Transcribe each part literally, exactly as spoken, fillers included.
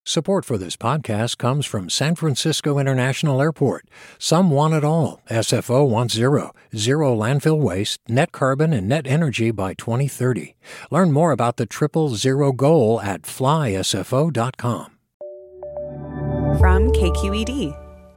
Support for this podcast comes from San Francisco International Airport. Some want it all. S F O wants zero. Zero landfill waste, net carbon, and net energy by twenty thirty. Learn more about the triple zero goal at fly S F O dot com. From K Q E D.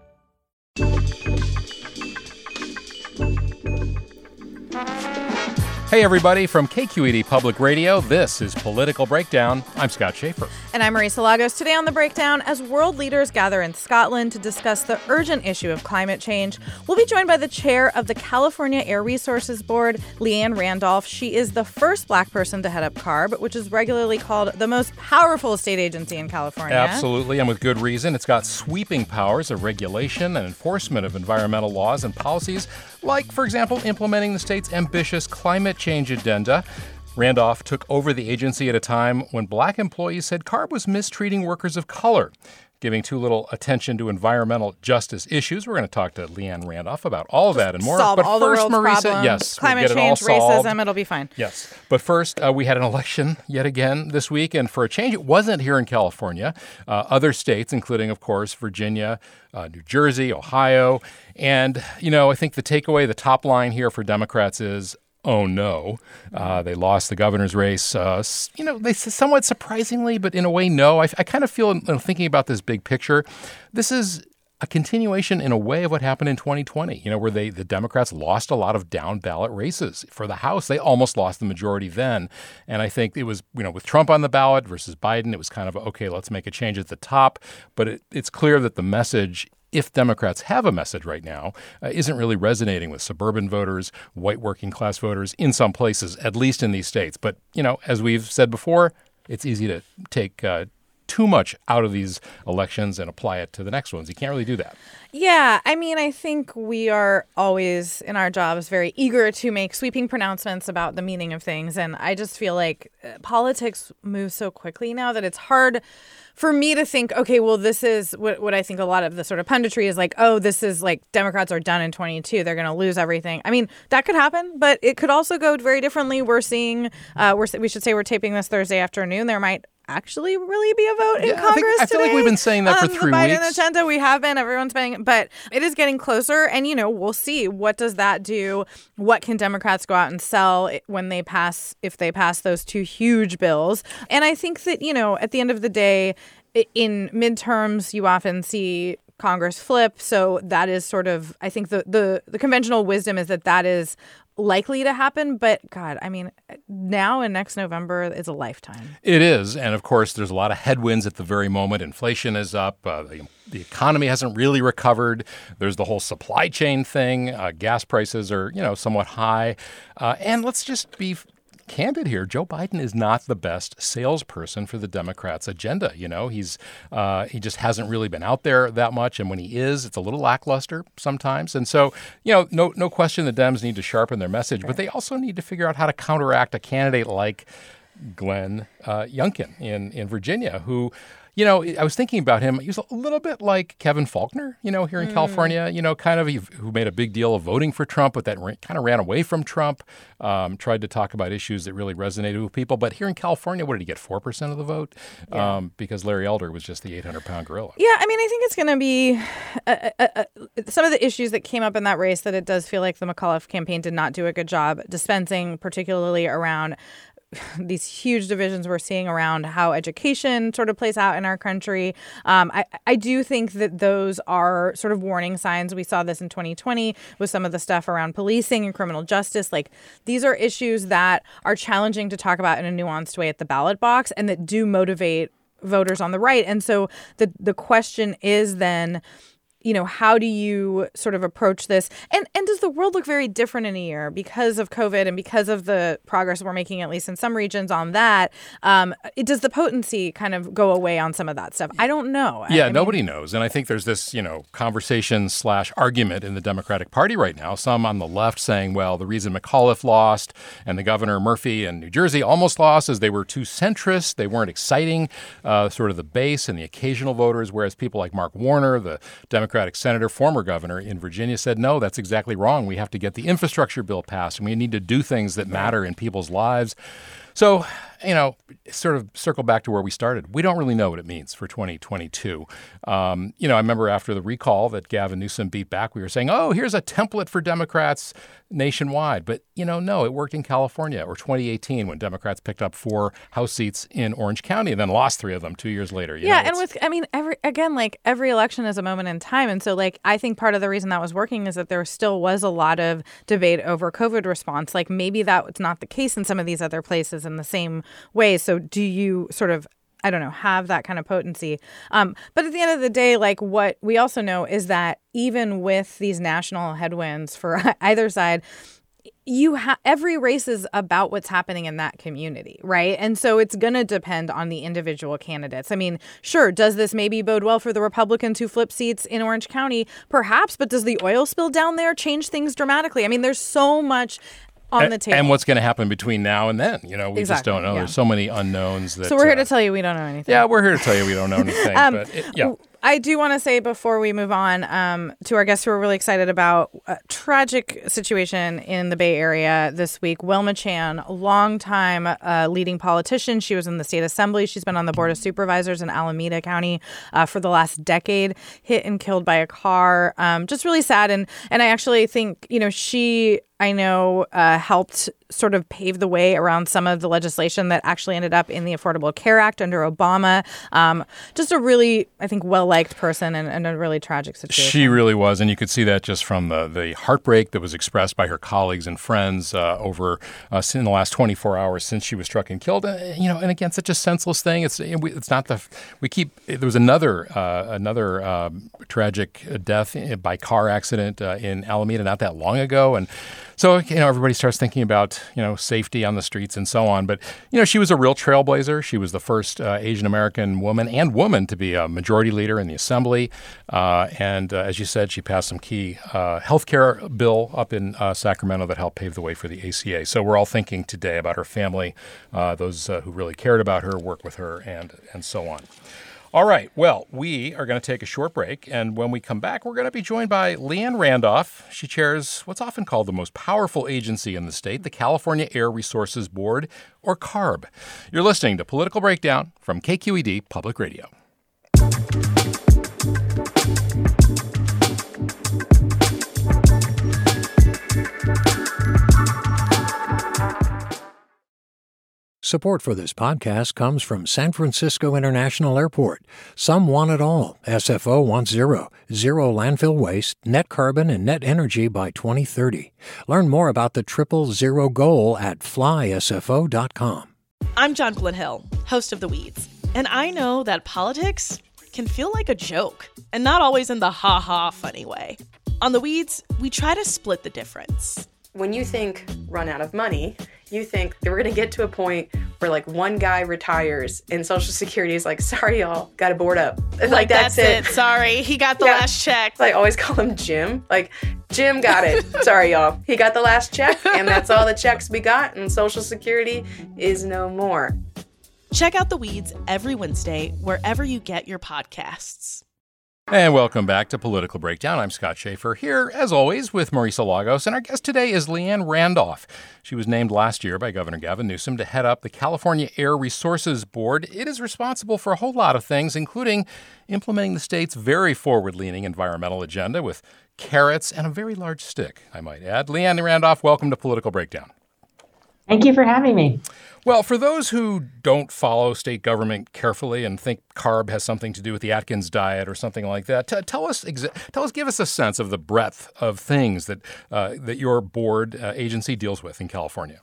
Hey everybody, from K Q E D Public Radio, this is Political Breakdown. I'm Scott Schaefer. And I'm Marisa Lagos. Today on The Breakdown, as world leaders gather in Scotland to discuss the urgent issue of climate change, we'll be joined by the chair of the California Air Resources Board, Leanne Randolph. She is the first black person to head up CARB, which is regularly called the most powerful state agency in California. Absolutely, and with good reason. It's got sweeping powers of regulation and enforcement of environmental laws and policies, like, for example, implementing the state's ambitious climate change agenda. Randolph took over the agency at a time when black employees said CARB was mistreating workers of color, giving too little attention to environmental justice issues. We're going to talk to Leanne Randolph about all of that and more. Solve but all first, the world's Marisa, problems. yes, Climate we'll change, get it all solved. racism, it'll be fine. Yes. But first, uh, we had an election yet again this week, and for a change, it wasn't here in California. Uh, other states, including, of course, Virginia, uh, New Jersey, Ohio. And, you know, I think the takeaway, the top line here for Democrats is, oh, no. Uh, they lost the governor's race, uh, you know, they somewhat surprisingly, but in a way, no. I, I kind of feel, you know, thinking about this big picture, this is a continuation in a way of what happened in twenty twenty, you know, where they the Democrats lost a lot of down ballot races for the House. They almost lost the majority then. And I think it was, you know, with Trump on the ballot versus Biden, it was kind of, okay, let's make a change at the top. But it, it's clear that the message, if Democrats have a message right now, uh, isn't really resonating with suburban voters, white working class voters in some places, at least in these states. But, you know, as we've said before, it's easy to take uh, too much out of these elections and apply it to the next ones. You can't really do that. Yeah, I mean, I think we are always in our jobs very eager to make sweeping pronouncements about the meaning of things. And I just feel like politics moves so quickly now that it's hard for me to think, okay, well, this is what, what I think a lot of the sort of punditry is like, oh, this is like Democrats are done in twenty-two. They're going to lose everything. I mean, that could happen, but it could also go very differently. We're seeing, uh, we're, we should say we're taping this Thursday afternoon. There might actually really be a vote in yeah, Congress I, think, I feel today. like we've been saying that for three the Biden weeks. agenda, we have been. Everyone's been. But it is getting closer. And, you know, we'll see. What does that do? What can Democrats go out and sell when they pass, if they pass those two huge bills? And I think that, you know, at the end of the day, in midterms, you often see Congress flip. So that is sort of, I think the, the, the conventional wisdom is that that is likely to happen. But God, I mean, now and next November is a lifetime. It is. And of course, there's a lot of headwinds at the very moment. Inflation is up. Uh, the, the economy hasn't really recovered. There's the whole supply chain thing. Uh, gas prices are, you know, somewhat high. Uh, and let's just be candid here. Joe Biden is not the best salesperson for the Democrats' agenda. You know, he's uh, he just hasn't really been out there that much. And when he is, it's a little lackluster sometimes. And so, you know, no no question the Dems need to sharpen their message, but they also need to figure out how to counteract a candidate like Glenn uh, Youngkin in, in Virginia, who, you know, I was thinking about him. He was a little bit like Kevin Faulconer, you know, here in mm. California, you know, kind of who made a big deal of voting for Trump, but that ran, kind of ran away from Trump, um, tried to talk about issues that really resonated with people. But here in California, what did he get? four percent of the vote? Yeah. Um, because Larry Elder was just the eight hundred pound gorilla. Yeah, I mean, I think it's going to be uh, uh, uh, some of the issues that came up in that race that it does feel like the McAuliffe campaign did not do a good job dispensing, particularly around these huge divisions we're seeing around how education sort of plays out in our country. Um, I, I do think that those are sort of warning signs. We saw this in twenty twenty with some of the stuff around policing and criminal justice. Like, these are issues that are challenging to talk about in a nuanced way at the ballot box and that do motivate voters on the right. And so the the question is then, you know, how do you sort of approach this? And and does the world look very different in a year because of COVID and because of the progress we're making, at least in some regions, on that? Um, it, does the potency kind of go away on some of that stuff? I don't know. Yeah, I, I nobody mean, knows. And I think there's this, you know, conversation slash argument in the Democratic Party right now. Some on the left saying, well, the reason McAuliffe lost and the Governor Murphy in New Jersey almost lost is they were too centrist. They weren't exciting uh, sort of the base and the occasional voters, whereas people like Mark Warner, the Democratic senator, former governor in Virginia, said, no, that's exactly wrong. We have to get the infrastructure bill passed, and we need to do things that matter in people's lives. So you know, sort of circle back to where we started. We don't really know what it means for twenty twenty-two. Um, you know, I remember after the recall that Gavin Newsom beat back, we were saying, oh, here's a template for Democrats nationwide. But, you know, no, it worked in California, or twenty eighteen when Democrats picked up four House seats in Orange County and then lost three of them two years later. You yeah. know, and with, I mean, every again, like every election is a moment in time. And so like, I think part of the reason that was working is that there still was a lot of debate over COVID response. Like maybe that's not the case in some of these other places in the same way. So do you sort of, I don't know, have that kind of potency? Um, but at the end of the day, like what we also know is that even with these national headwinds for either side, you ha- every race is about what's happening in that community, right? And so it's going to depend on the individual candidates. I mean, sure, does this maybe bode well for the Republicans who flip seats in Orange County? Perhaps, but does the oil spill down there change things dramatically? I mean, there's so much on the table. And what's going to happen between now and then? You know, we exactly, just don't know. Yeah. There's so many unknowns. That, so we're here uh, to tell you we don't know anything. Yeah, we're here to tell you we don't know anything. um, but it, yeah. I do want to say before we move on um, to our guests who are really excited about a tragic situation in the Bay Area this week. Wilma Chan, longtime uh, leading politician. She was in the state assembly. She's been on the board of supervisors in Alameda County uh, for the last decade, hit and killed by a car. Um, just really sad. And, and I actually think, you know, she... I know uh, helped sort of pave the way around some of the legislation that actually ended up in the Affordable Care Act under Obama. Um, just a really, I think, well-liked person and, and a really tragic situation. She really was. And you could see that just from the, the heartbreak that was expressed by her colleagues and friends uh, over uh, in the last twenty-four hours since she was struck and killed. Uh, you know, and again, such a senseless thing. It's it's not the we keep. There was another uh, another uh, tragic death by car accident uh, in Alameda not that long ago, and so, you know, everybody starts thinking about, you know, safety on the streets and so on. But, you know, she was a real trailblazer. She was the first uh, Asian American woman and woman to be a majority leader in the assembly. Uh, and uh, as you said, she passed some key uh, health care bill up in uh, Sacramento that helped pave the way for the A C A. So we're all thinking today about her family, uh, those uh, who really cared about her, worked with her, and and so on. All right. Well, we are going to take a short break. And when we come back, we're going to be joined by Leanne Randolph. She chairs what's often called the most powerful agency in the state, the California Air Resources Board, or CARB. You're listening to Political Breakdown from K Q E D Public Radio. Support for this podcast comes from San Francisco International Airport. Some want it all. S F O wants zero. Zero landfill waste, net carbon, and net energy by twenty thirty. Learn more about the triple zero goal at fly S F O dot com. I'm John Glenhill, host of The Weeds. And I know that politics can feel like a joke, and not always in the ha-ha funny way. On The Weeds, we try to split the difference. When you think run out of money, you think that we're going to get to a point where like one guy retires and Social Security is like, sorry, y'all, got to board up. Like, like that's, that's it. it. Sorry, he got the yeah. last check. I always call him Jim. Like, Jim got it. Sorry, y'all. He got the last check, and that's all the checks we got, and Social Security is no more. Check out The Weeds every Wednesday, wherever you get your podcasts. And welcome back to Political Breakdown. I'm Scott Schaefer here, as always, with Marisa Lagos. And our guest today is Leanne Randolph. She was named last year by Governor Gavin Newsom to head up the California Air Resources Board. It is responsible for a whole lot of things, including implementing the state's very forward-leaning environmental agenda with carrots and a very large stick, I might add. Leanne Randolph, welcome to Political Breakdown. Thank you for having me. Well, for those who don't follow state government carefully and think CARB has something to do with the Atkins diet or something like that, t- tell us, exa- tell us, give us a sense of the breadth of things that uh, that your board uh, agency deals with in California.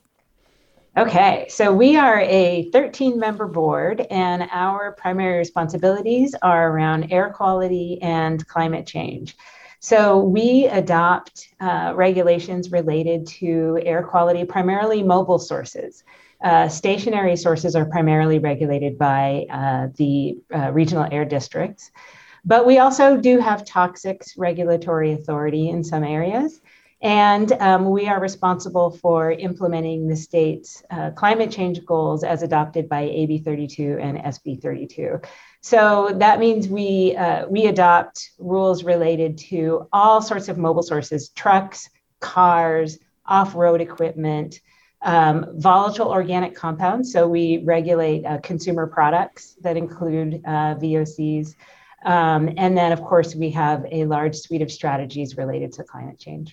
Okay, so we are a thirteen-member board, and our primary responsibilities are around air quality and climate change. So we adopt uh, regulations related to air quality, primarily mobile sources. Uh, stationary sources are primarily regulated by uh, the uh, regional air districts, but we also do have toxics regulatory authority in some areas. And um, we are responsible for implementing the state's uh, climate change goals as adopted by A B thirty-two and S B thirty-two. So that means we uh, we adopt rules related to all sorts of mobile sources, trucks, cars, off-road equipment, um, volatile organic compounds. So we regulate uh, consumer products that include uh, V O Cs. Um, and then, of course, we have a large suite of strategies related to climate change.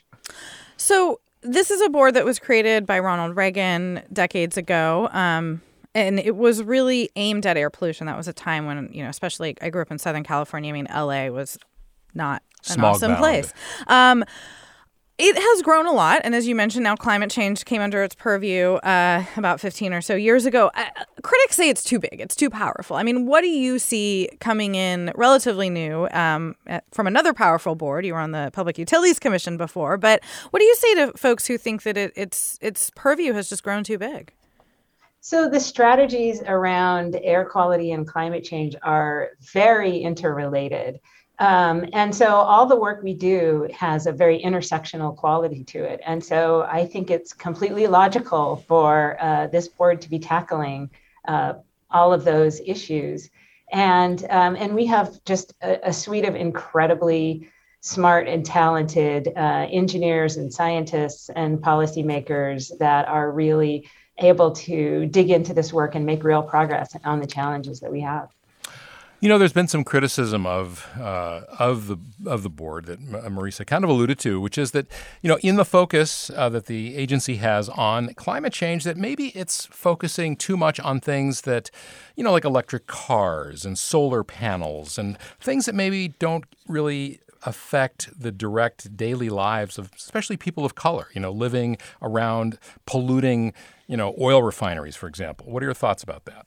So this is a board that was created by Ronald Reagan decades ago. Um, and it was really aimed at air pollution. That was a time when, you know, especially I grew up in Southern California. I mean, L A was not an Smog awesome bound. place. Um, It has grown a lot. And as you mentioned, now climate change came under its purview uh, about fifteen or so years ago. Uh, critics say it's too big. It's too powerful. I mean, what do you see coming in relatively new um, at, from another powerful board? You were on the Public Utilities Commission before. But what do you say to folks who think that it, its its purview has just grown too big? So the strategies around air quality and climate change are very interrelated. Um, and so all the work we do has a very intersectional quality to it. And so I think it's completely logical for uh, this board to be tackling uh, all of those issues. And, um, and we have just a, a suite of incredibly smart and talented uh, engineers and scientists and policymakers that are really able to dig into this work and make real progress on the challenges that we have. You know, there's been some criticism of uh, of the of the board that Marisa kind of alluded to, which is that, you know, in the focus uh, that the agency has on climate change, that maybe it's focusing too much on things that, you know, like electric cars and solar panels and things that maybe don't really affect the direct daily lives of especially people of color, you know, living around polluting, you know, oil refineries, for example. What are your thoughts about that?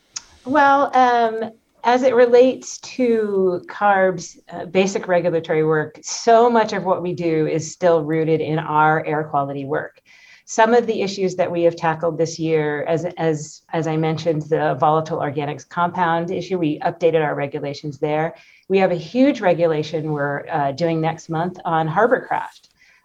Well, um as it relates to CARB's uh, basic regulatory work, so much of what we do is still rooted in our air quality work. Some of the issues that we have tackled this year, as, as, as I mentioned, the volatile organics compound issue, we updated our regulations there. We have a huge regulation we're uh, doing next month on Harborcraft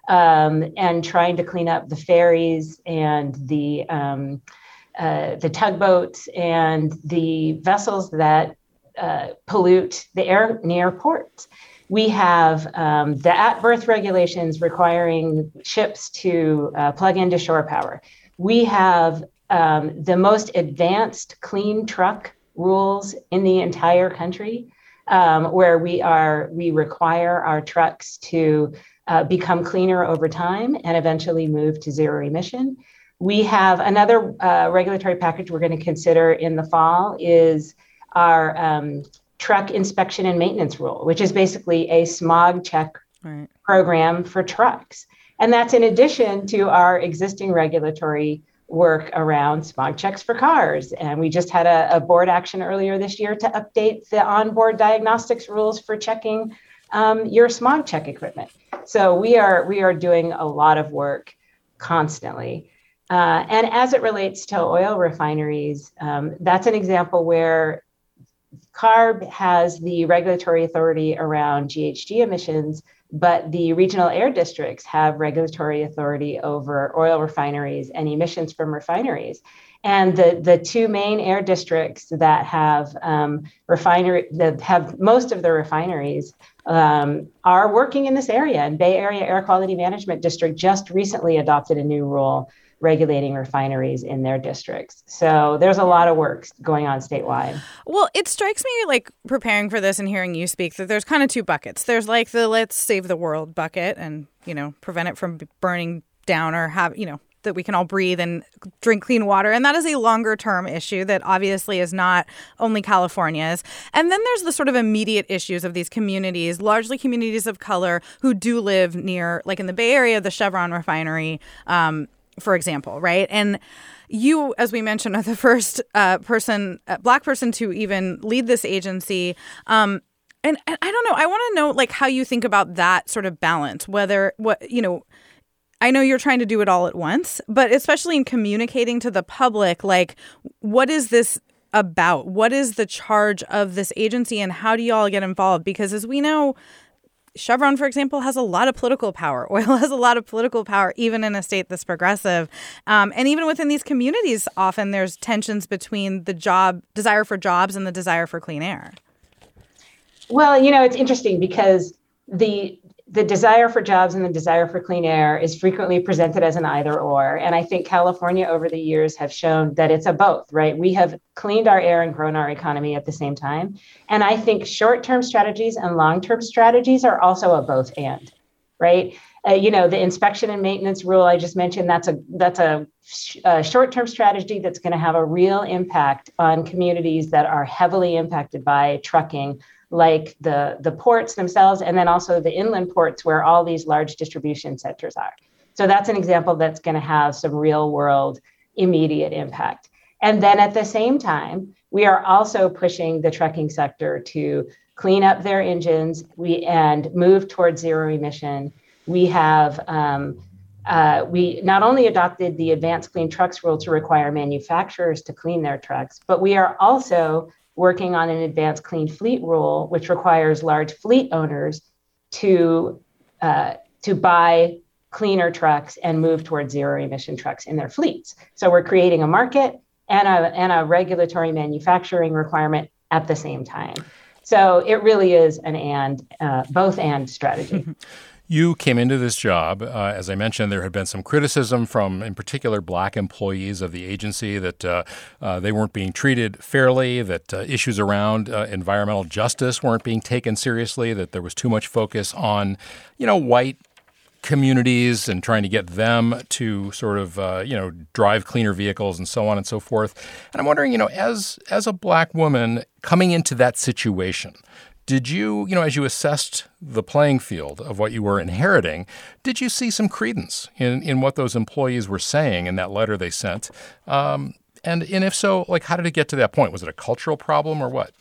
um, and trying to clean up the ferries and the, um, uh, the tugboats and the vessels that Uh, pollute the air near ports. We have um, the at-berth regulations requiring ships to uh, plug into shore power. We have um, the most advanced clean truck rules in the entire country, um, where we are we require our trucks to uh, become cleaner over time and eventually move to zero emission. We have another uh, regulatory package we're going to consider in the fall is our um, truck inspection and maintenance rule, which is basically a smog check right. program for trucks. And that's in addition to our existing regulatory work around smog checks for cars. And we just had a, a board action earlier this year to update the onboard diagnostics rules for checking um, your smog check equipment. So we are we are doing a lot of work constantly. Uh, and as it relates to oil refineries, um, that's an example where CARB has the regulatory authority around G H G emissions, but the regional air districts have regulatory authority over oil refineries and emissions from refineries. And the, the two main air districts that have um, refinery that have most of the refineries um, are working in this area. And Bay Area Air Quality Management District just recently adopted a new rule regulating refineries in their districts. So there's a lot of work going on statewide. Well, it strikes me, like, preparing for this and hearing you speak, that there's kind of two buckets. There's like the let's save the world bucket and, you know, prevent it from burning down or have, you know, that we can all breathe and drink clean water. And that is a longer term issue that obviously is not only California's. And then there's the sort of immediate issues of these communities, largely communities of color who do live near, like in the Bay Area, the Chevron refinery, um, for example, right? And you, as we mentioned, are the first uh, person, uh, Black person to even lead this agency. Um, and, and I don't know, I want to know, like, how you think about that sort of balance, whether, what, you know, I know you're trying to do it all at once, but especially in communicating to the public, like, what is this about? What is the charge of this agency and how do you all get involved? Because as we know, Chevron, for example, has a lot of political power. Oil has a lot of political power, even in a state that's progressive. Um, and even within these communities, often there's tensions between the job desire for jobs and the desire for clean air. Well, you know, it's interesting because the the desire for jobs and the desire for clean air is frequently presented as an either or. And I think California over the years have shown that it's a both, right? We have cleaned our air and grown our economy at the same time. And I think short-term strategies and long-term strategies are also a both and, right? Uh, you know, the inspection and maintenance rule I just mentioned, that's a that's a, sh- a short-term strategy that's going to have a real impact on communities that are heavily impacted by trucking, like the, the ports themselves, and then also the inland ports where all these large distribution centers are. So that's an example that's going to have some real world immediate impact. And then at the same time, we are also pushing the trucking sector to clean up their engines we and move towards zero emission. We have, um, uh, we not only adopted the Advanced Clean Trucks rule to require manufacturers to clean their trucks, but we are also working on an Advanced Clean Fleet rule, which requires large fleet owners to uh, to buy cleaner trucks and move towards zero emission trucks in their fleets. So we're creating a market and a, and a regulatory manufacturing requirement at the same time. So it really is an and, uh, both and strategy. You came into this job, uh, as I mentioned, there had been some criticism from, in particular, black employees of the agency that uh, uh, they weren't being treated fairly, that uh, issues around uh, environmental justice weren't being taken seriously, that there was too much focus on, you know, white communities and trying to get them to sort of, uh, you know, drive cleaner vehicles and so on and so forth. And I'm wondering, you know, as as a black woman coming into that situation, did you, you know, as you assessed the playing field of what you were inheriting, did you see some credence in, in what those employees were saying in that letter they sent? Um, and, and if so, like, how did it get to that point? Was it a cultural problem or what?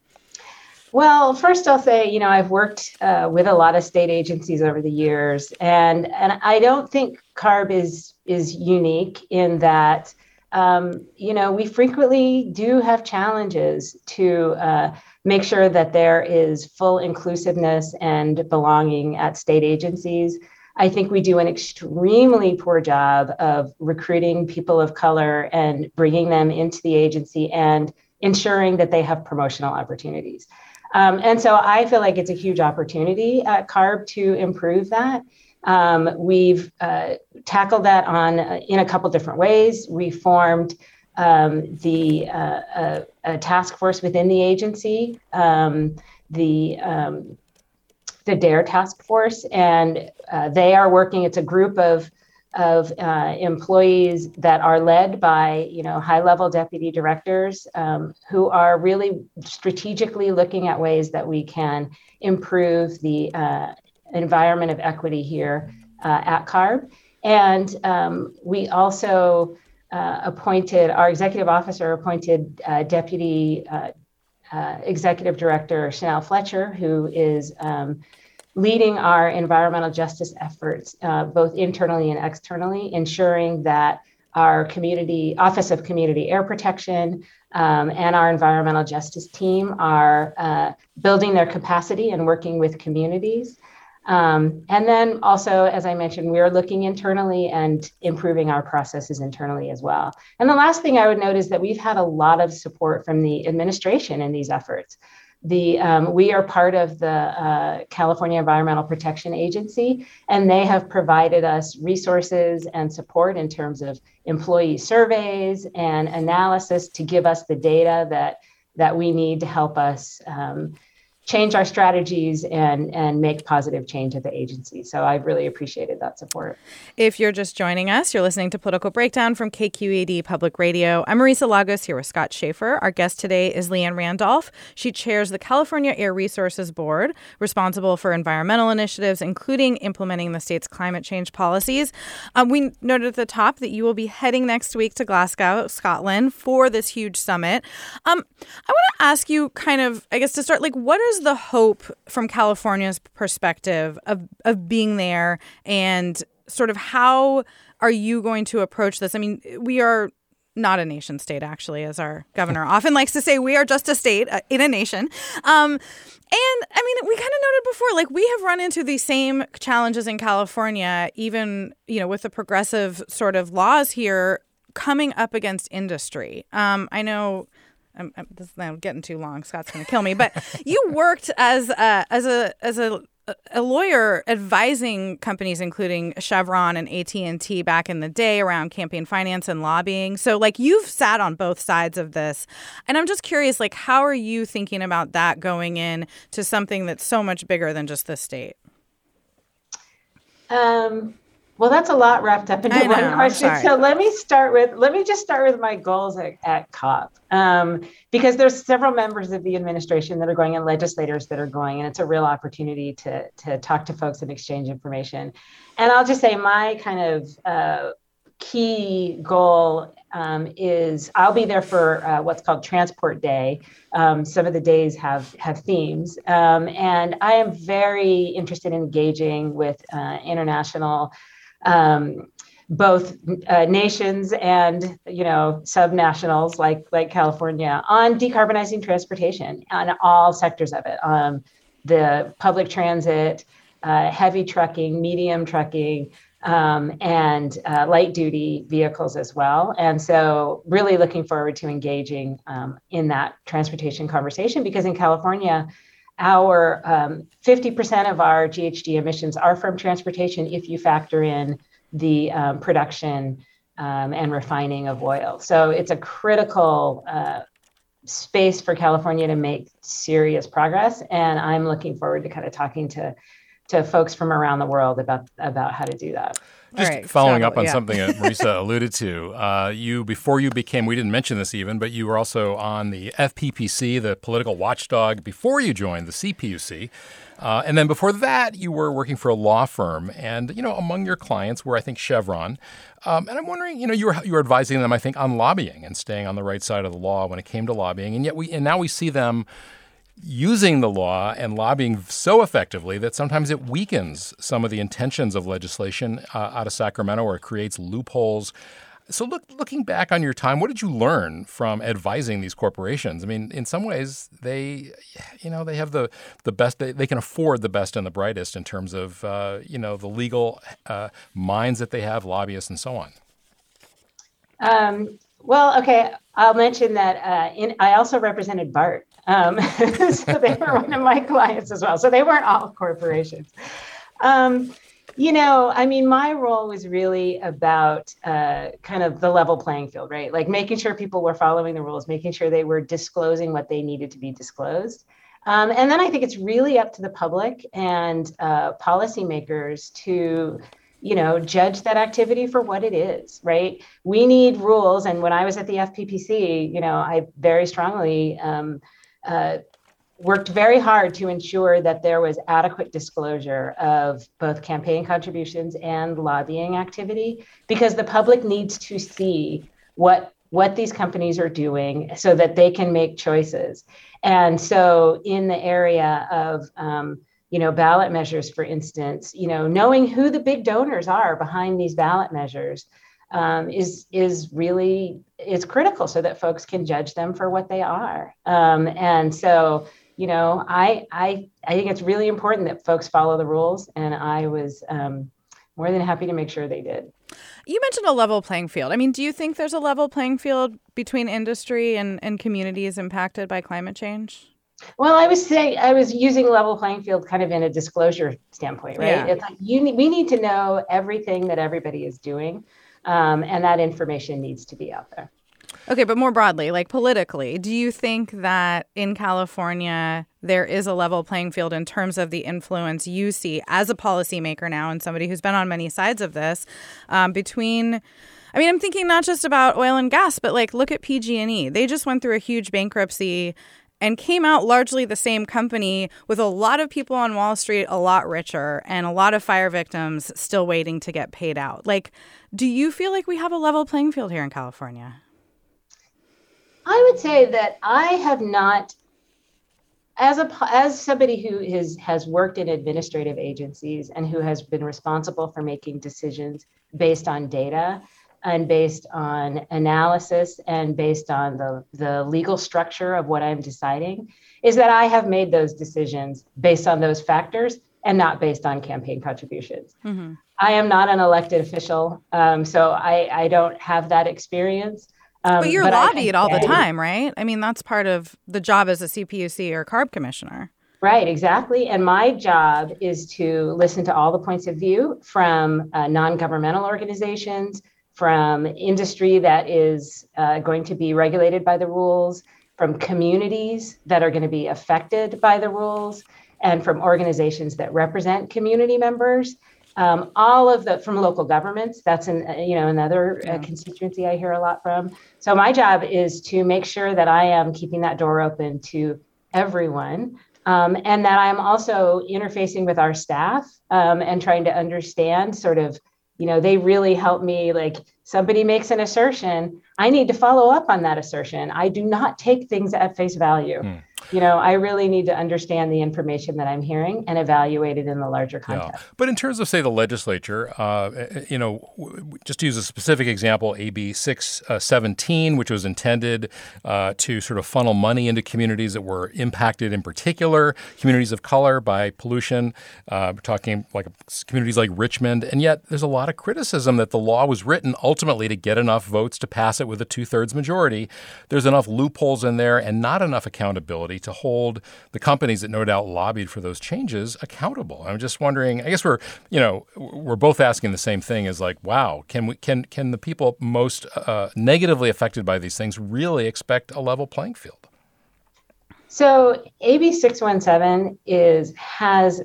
Well, first I'll say, you know, I've worked uh, with a lot of state agencies over the years, and and I don't think CARB is is unique in that, um, you know, we frequently do have challenges to uh, make sure that there is full inclusiveness and belonging at state agencies. I think we do an extremely poor job of recruiting people of color and bringing them into the agency and ensuring that they have promotional opportunities. Um, and so I feel like it's a huge opportunity at CARB to improve that. Um, we've uh, tackled that on uh, in a couple different ways. We formed um, the uh, a, a task force within the agency, um, the um, the DARE task force, and uh, they are working. It's a group of of uh, employees that are led by, you know, high-level deputy directors um, who are really strategically looking at ways that we can improve the uh, environment of equity here uh, at CARB. And um, we also uh, appointed, our executive officer appointed uh, Deputy uh, uh, Executive Director Chanel Fletcher, who is um, leading our environmental justice efforts, uh, both internally and externally, ensuring that our community, Office of Community Air Protection um, and our environmental justice team are uh, building their capacity and working with communities. Um, and then also, as I mentioned, we are looking internally and improving our processes internally as well. And the last thing I would note is that we've had a lot of support from the administration in these efforts. The um, we are part of the uh, California Environmental Protection Agency, and they have provided us resources and support in terms of employee surveys and analysis to give us the data that that we need to help us um, change our strategies and, and make positive change at the agency. So I've really appreciated that support. If you're just joining us, you're listening to Political Breakdown from K Q E D Public Radio. I'm Marisa Lagos here with Scott Schaefer. Our guest today is Leanne Randolph. She chairs the California Air Resources Board, responsible for environmental initiatives, including implementing the state's climate change policies. Um, we noted at the top that you will be heading next week to Glasgow, Scotland, for this huge summit. Um, I want to ask you kind of, I guess to start, like, what is the hope from California's perspective of, of being there, and sort of how are you going to approach this? I mean, we are not a nation state, actually, as our governor often likes to say. We are just a state uh, in a nation. Um, and I mean, we kind of noted before, like, we have run into these same challenges in California, even, you know, with the progressive sort of laws here coming up against industry. Um, I know I'm, I'm, this is now getting too long. Scott's going to kill me. But you worked as a, as a as a a lawyer advising companies, including Chevron and A T and T back in the day around campaign finance and lobbying. So like you've sat on both sides of this. And I'm just curious, like, how are you thinking about that going in to something that's so much bigger than just the state? Um, well, that's a lot wrapped up into I know, one question. I'm So let me start with, let me just start with my goals at, at COP. Um, because there's several members of the administration that are going and legislators that are going, and it's a real opportunity to, to talk to folks and exchange information. And I'll just say my kind of uh, key goal um, is I'll be there for uh, what's called Transport Day. Um, some of the days have have themes. Um, and I am very interested in engaging with uh, international um, both uh, nations and, you know, subnationals like like California on decarbonizing transportation on all sectors of it, um, the public transit, uh, heavy trucking, medium trucking, um, and uh, light duty vehicles as well. And so really looking forward to engaging um, in that transportation conversation, because in California, our um, fifty percent of our G H G emissions are from transportation if you factor in the um, production um, and refining of oil. So it's a critical uh, space for California to make serious progress. And I'm looking forward to kind of talking to to folks from around the world about about how to do that. Just right, following so, up on yeah. something that Marisa alluded to, uh, you before you became, we didn't mention this even, but you were also on the F P P C, the political watchdog, before you joined the C P U C. Uh, and then before that, you were working for a law firm. And, you know, among your clients were, I think, Chevron. Um, and I'm wondering, you know, you were you were advising them, I think, on lobbying and staying on the right side of the law when it came to lobbying. And yet we and now we see them using the law and lobbying so effectively that sometimes it weakens some of the intentions of legislation uh, out of Sacramento, or it creates loopholes. So look, looking back on your time, what did you learn from advising these corporations? I mean, in some ways, they, you know, they have the, the best, they, they can afford the best and the brightest in terms of, uh, you know, the legal uh, minds that they have, lobbyists and so on. Um, well, okay, I'll mention that uh, in, I also represented BART. Um, so they were one of my clients as well. So they weren't all corporations. Um, you know, I mean, my role was really about uh, kind of the level playing field, right? Like making sure people were following the rules, making sure they were disclosing what they needed to be disclosed. Um, and then I think it's really up to the public and uh, policymakers to, you know, judge that activity for what it is, right? We need rules. And when I was at the F P P C, you know, I very strongly um, uh, worked very hard to ensure that there was adequate disclosure of both campaign contributions and lobbying activity, because the public needs to see what what these companies are doing so that they can make choices. And so in the area of, um, you know, ballot measures, for instance, you know, knowing who the big donors are behind these ballot measures um, is is really, is critical so that folks can judge them for what they are. Um, and so, you know, I, I, I think it's really important that folks follow the rules, and I was um, more than happy to make sure they did. You mentioned a level playing field. I mean, do you think there's a level playing field between industry and, and communities impacted by climate change? Well, I was saying, I was using level playing field kind of in a disclosure standpoint, right? Yeah. It's like you need, we need to know everything that everybody is doing, um, and that information needs to be out there. Okay, but more broadly, like politically, do you think that in California there is a level playing field in terms of the influence you see as a policymaker now and somebody who's been on many sides of this um, between, I mean, I'm thinking not just about oil and gas, but like look at P G and E. They just went through a huge bankruptcy and came out largely the same company with a lot of people on Wall Street a lot richer and a lot of fire victims still waiting to get paid out. Like, do you feel like we have a level playing field here in California? I would say that I have not, as a as somebody who is, has worked in administrative agencies and who has been responsible for making decisions based on data and based on analysis and based on the, the legal structure of what I'm deciding, is that I have made those decisions based on those factors and not based on campaign contributions. Mm-hmm. I am not an elected official, um, so I, I don't have that experience. Um, but you're but lobbied all the say, time, right? I mean, that's part of the job as a C P U C or CARB commissioner. Right, exactly. And my job is to listen to all the points of view from uh, non-governmental organizations, from industry that is uh, going to be regulated by the rules, from communities that are going to be affected by the rules, and from organizations that represent community members. Um, all of the, from local governments, that's an, you know, another yeah. uh, constituency I hear a lot from. So my job is to make sure that I am keeping that door open to everyone. Um, and that I'm also interfacing with our staff um, and trying to understand sort of, you know, they really help me. Like somebody makes an assertion, I need to follow up on that assertion. I do not take things at face value. Mm. You know, I really need to understand the information that I'm hearing and evaluate it in the larger context. Yeah. But in terms of, say, the legislature, uh, you know, just to use a specific example, A B six seventeen, which was intended uh, to sort of funnel money into communities that were impacted in particular, communities of color by pollution. Uh, we're talking like communities like Richmond. And yet there's a lot of criticism that the law was written ultimately to get enough votes to pass it with a two-thirds majority. There's enough loopholes in there and not enough accountability to hold the companies that no doubt lobbied for those changes accountable. I'm just wondering, I guess we're, you know, we're both asking the same thing is like, wow, can we, can, can the people most uh, negatively affected by these things really expect a level playing field? So A B six seventeen is, has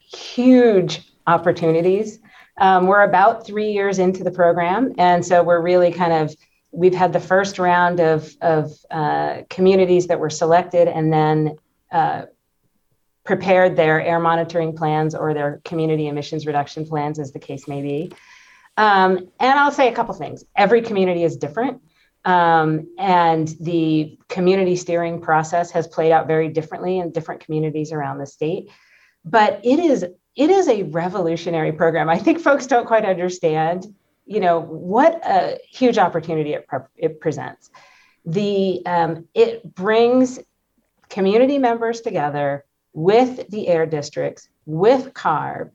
huge opportunities. Um, we're about three years into the program. And so we're really kind of, we've had the first round of, of uh, communities that were selected and then uh, prepared their air monitoring plans or their community emissions reduction plans, as the case may be. Um, and I'll say a couple things. Every community is different. Um, and the community steering process has played out very differently in different communities around the state. But it is, it is a revolutionary program. I think folks don't quite understand you know, what a huge opportunity it, pre- it presents. The um, it brings community members together with the air districts, with CARB,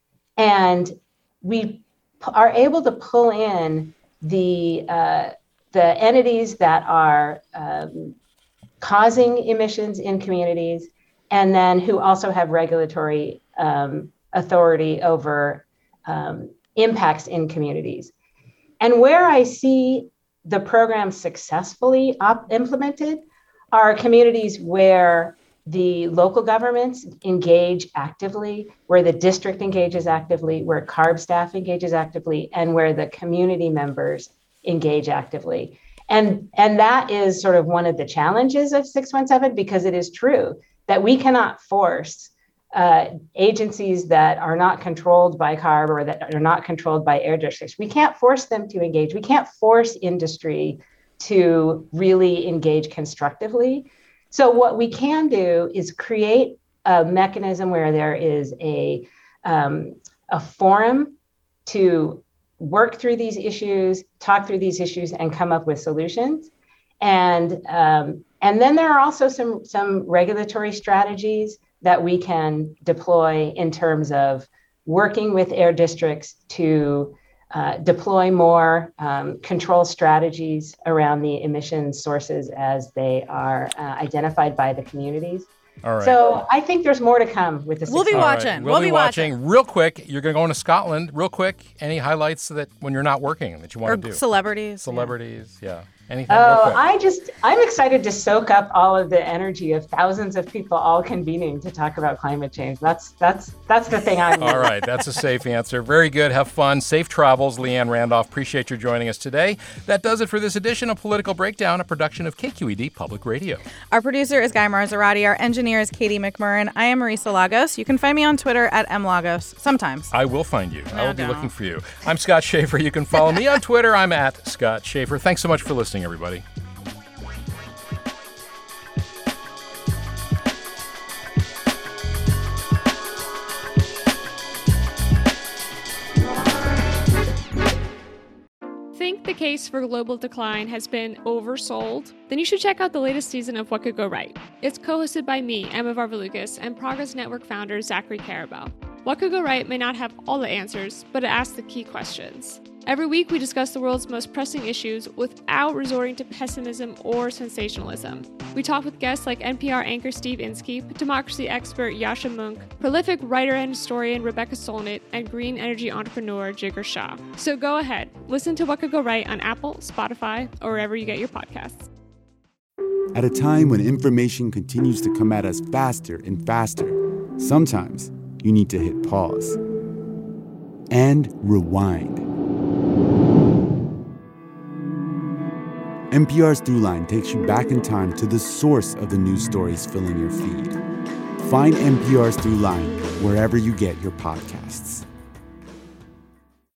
and we p- are able to pull in the uh, the entities that are um, causing emissions in communities, and then who also have regulatory um, authority over um, impacts in communities. And where I see the program successfully op- implemented are communities where the local governments engage actively, where the district engages actively, where CARB staff engages actively, and where the community members engage actively. And, and that is sort of one of the challenges of six one seven, because it is true that we cannot force Uh, agencies that are not controlled by CARB or that are not controlled by air districts. We can't force them to engage. We can't force industry to really engage constructively. So what we can do is create a mechanism where there is a, um, a forum to work through these issues, talk through these issues, and come up with solutions. And, um, and then there are also some, some regulatory strategies that we can deploy in terms of working with air districts to uh, deploy more um, control strategies around the emission sources as they are uh, identified by the communities. All right. So I think there's more to come with this. We'll be watching. Right. We'll, we'll be, be watching. watching. Real quick, you're going to go into Scotland. Real quick, any highlights that when you're not working that you want or to do? Celebrities. Celebrities, yeah. yeah. Anything? Oh, I just, I'm excited to soak up all of the energy of thousands of people all convening to talk about climate change. That's that's that's the thing I'm All right, that's a safe answer. Very good. Have fun. Safe travels, Leanne Randolph. Appreciate your joining us today. That does it for this edition of Political Breakdown, a production of K Q E D Public Radio. Our producer is Guy Marzarati. Our engineer is Katie McMurrin. I am Marisa Lagos. You can find me on Twitter at mlagos sometimes. I will find you. No, I will be don't. looking for you. I'm Scott Schaefer. You can follow me on Twitter. I'm at Scott Schaefer. Thanks so much for listening, everybody. Think the case for global decline has been oversold? Then you should check out the latest season of What Could Go Right. It's co-hosted by me, Emma Varvaloucas, and Progress Network founder Zachary Karabell. What Could Go Right may not have all the answers, but it asks the key questions. Every week, we discuss the world's most pressing issues without resorting to pessimism or sensationalism. We talk with guests like N P R anchor Steve Inskeep, democracy expert Yascha Mounk, prolific writer and historian Rebecca Solnit, and green energy entrepreneur Jigar Shah. So go ahead, listen to What Could Go Right on Apple, Spotify, or wherever you get your podcasts. At a time when information continues to come at us faster and faster, sometimes you need to hit pause and rewind. N P R's Throughline takes you back in time to the source of the news stories filling your feed. Find N P R's Throughline wherever you get your podcasts.